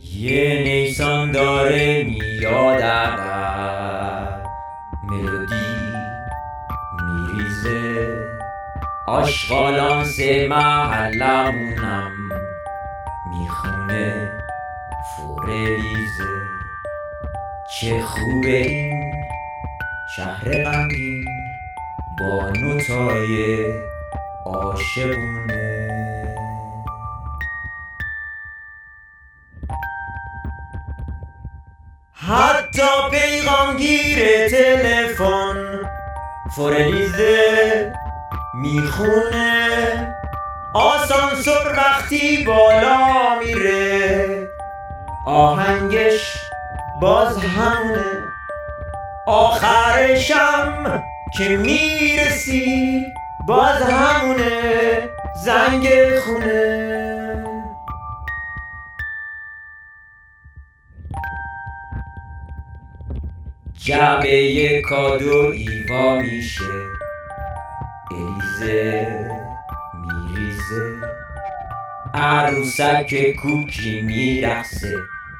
یه نیسان داره میاد عقب، ملودی میریزه، آشغالانس محلمونم میخونه فوریزه. چه خوبه این شهر غمگین با نوتای عاشقونه. حتی پیغامگیر تلفن فوریزه میخونه، آسانسور وقتی بالا میره آهنگش باز همونه. آخرشم که میرسی باز همونه زنگ خونه. جعبه کادو ایوا میشه، الیزه میریزه، عروسک کوکی میرقصه،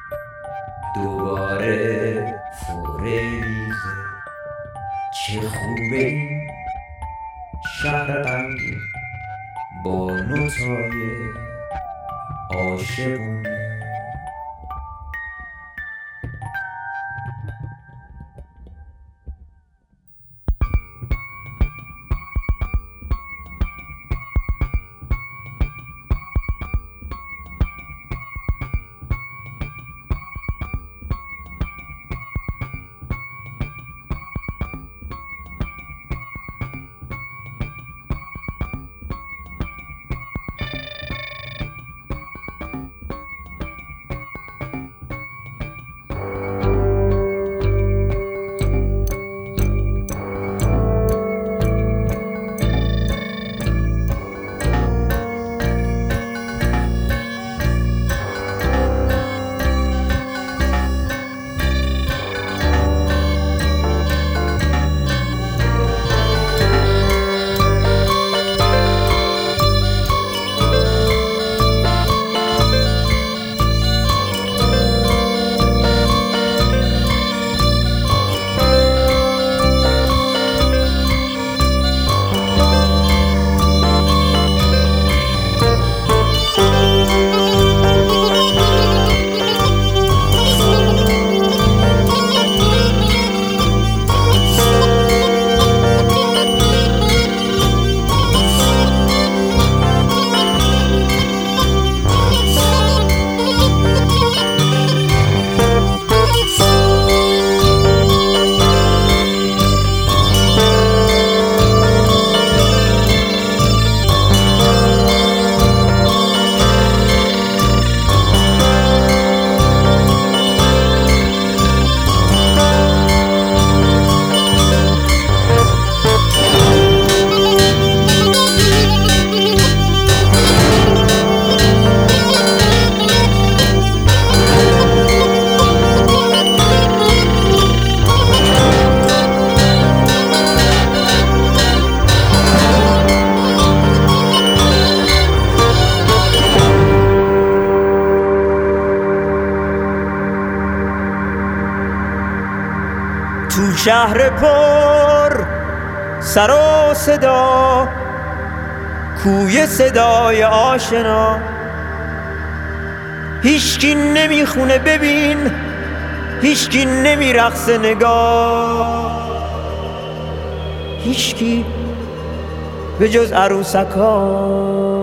دوباره فوریزه. چه خوبه این شهر غمگین با نوتای عاشقونه. تو شهر پر سر و صدا، کوی صدای آشنا، هیچکی نمیخونه ببین، هیچکی نمیرقصه نگاه، هیچکی به جز عروسکا.